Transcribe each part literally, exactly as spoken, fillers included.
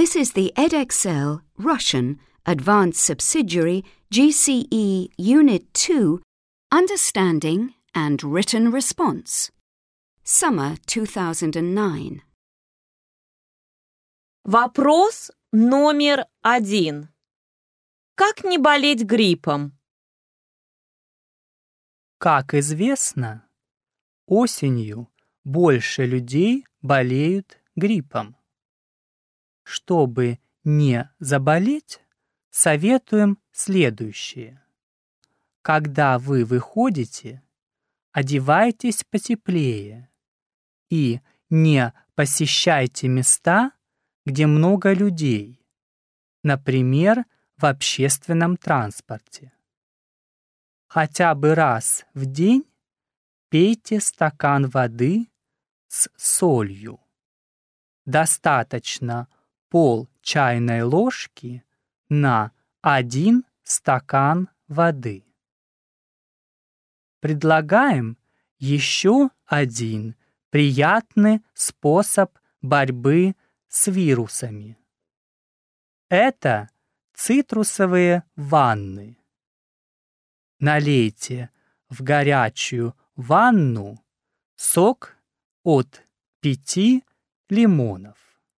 This is the Edexcel Russian Advanced Subsidiary G C E Unit two Understanding and Written Response. Summer two thousand nine. Вопрос номер один. Как не болеть гриппом? Как известно, осенью больше людей болеют гриппом. Чтобы не заболеть, советуем следующее. Когда вы выходите, одевайтесь потеплее и не посещайте места, где много людей, например, в общественном транспорте. Хотя бы раз в день пейте стакан воды с солью. Достаточно пол чайной ложки на один стакан воды. Предлагаем еще один приятный способ борьбы с вирусами. Это цитрусовые ванны. Налейте в горячую ванну сок от пяти лимонов.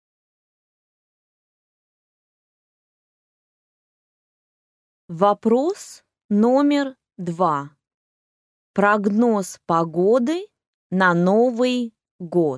Вопрос номер два. Прогноз погоды на Новый год.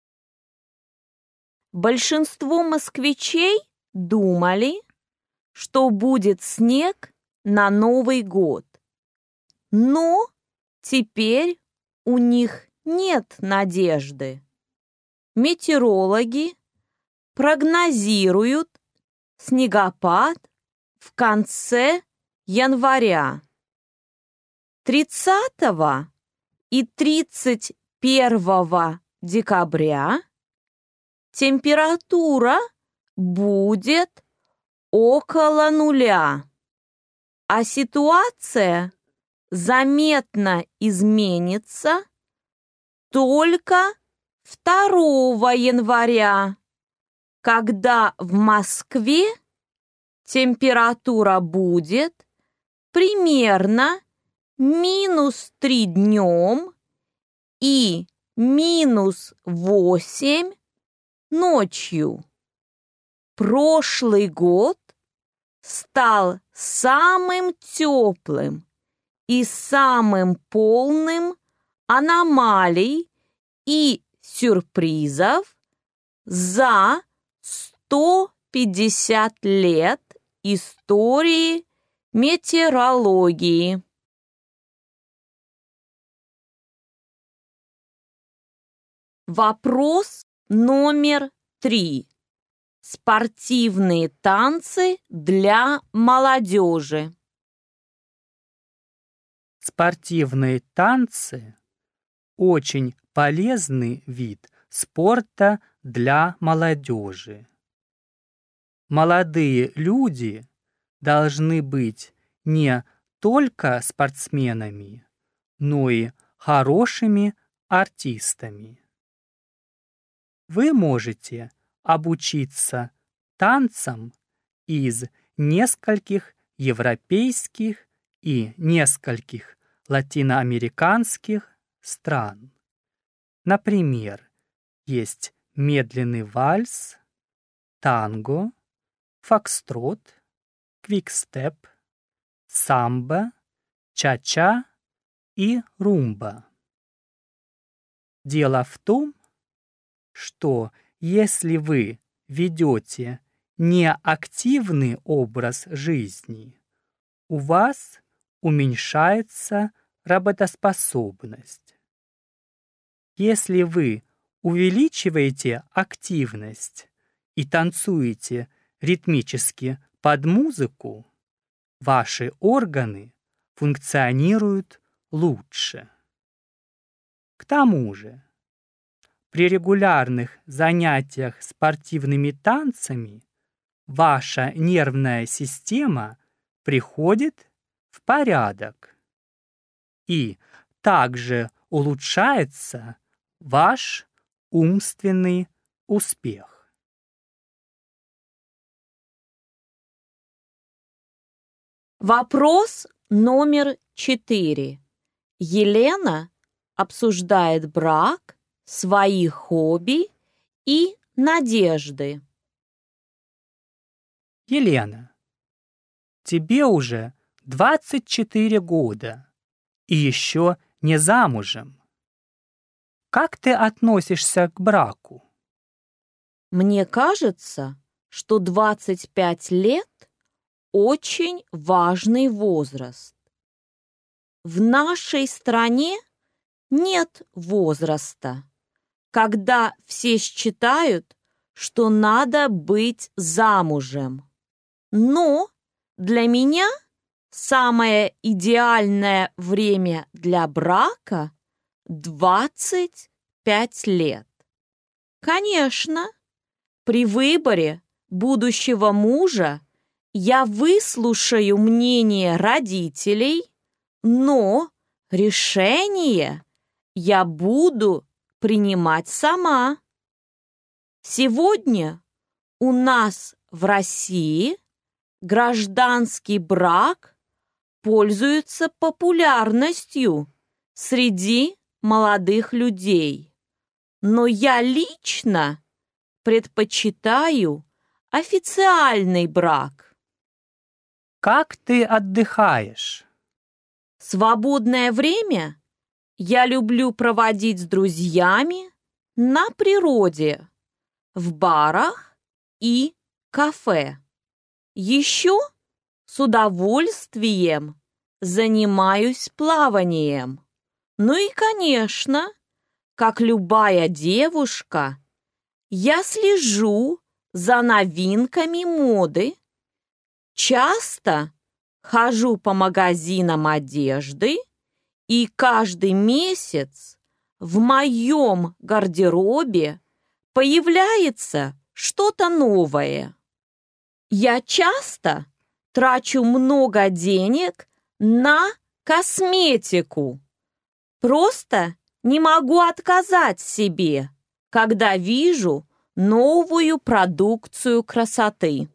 Большинство москвичей думали, что будет снег на Новый год. Но теперь у них нет надежды. Метеорологи прогнозируют снегопад в конце января. тридцатого и тридцать первого декабря температура будет около нуля, а ситуация заметно изменится только второго января, когда в Москве температура будет примерно минус три днем и минус восемь ночью. Прошлый год стал самым теплым и самым полным аномалий и сюрпризов за сто пятьдесят лет истории метеорологии. Вопрос номер три. Спортивные танцы для молодежи. Спортивные танцы – очень полезный вид спорта для молодежи. Молодые люди должны быть не только спортсменами, но и хорошими артистами. Вы можете обучиться танцам из нескольких европейских и нескольких латиноамериканских стран. Например, есть медленный вальс, танго, фокстрот, квикстеп, самбо, ча-ча и румба. Дело в том, что если вы ведете неактивный образ жизни, у вас уменьшается работоспособность. Если вы увеличиваете активность и танцуете ритмически под музыку, ваши органы функционируют лучше. К тому же, при регулярных занятиях спортивными танцами ваша нервная система приходит в порядок, и также улучшается ваш умственный успех. Вопрос номер четыре. Елена обсуждает брак, свои хобби и надежды. Елена, тебе уже двадцать четыре года и еще не замужем. Как ты относишься к браку? Мне кажется, что двадцать пять лет – очень важный возраст. В нашей стране нет возраста, когда все считают, что надо быть замужем. Но для меня самое идеальное время для брака – двадцать пять лет. Конечно, при выборе будущего мужа я выслушаю мнение родителей, но решение я буду принимать сама. Сегодня у нас в России гражданский брак пользуется популярностью среди молодых людей. Но я лично предпочитаю официальный брак. Как ты отдыхаешь? Свободное время я люблю проводить с друзьями на природе, в барах и кафе. Еще с удовольствием занимаюсь плаванием. Ну и, конечно, как любая девушка, я слежу за новинками моды, часто хожу по магазинам одежды, и каждый месяц в моем гардеробе появляется что-то новое. Я часто трачу много денег на косметику. Просто не могу отказать себе, когда вижу новую продукцию красоты.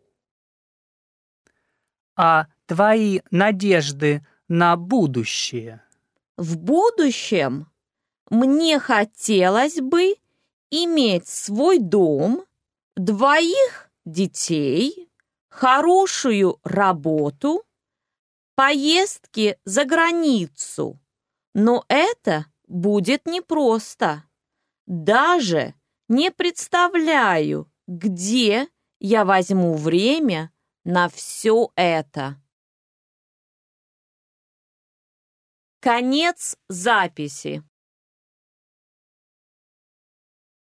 А твои надежды на будущее? В будущем мне хотелось бы иметь свой дом, двоих детей, хорошую работу, поездки за границу. Но это будет непросто. Даже не представляю, где я возьму время на все это. Конец записи.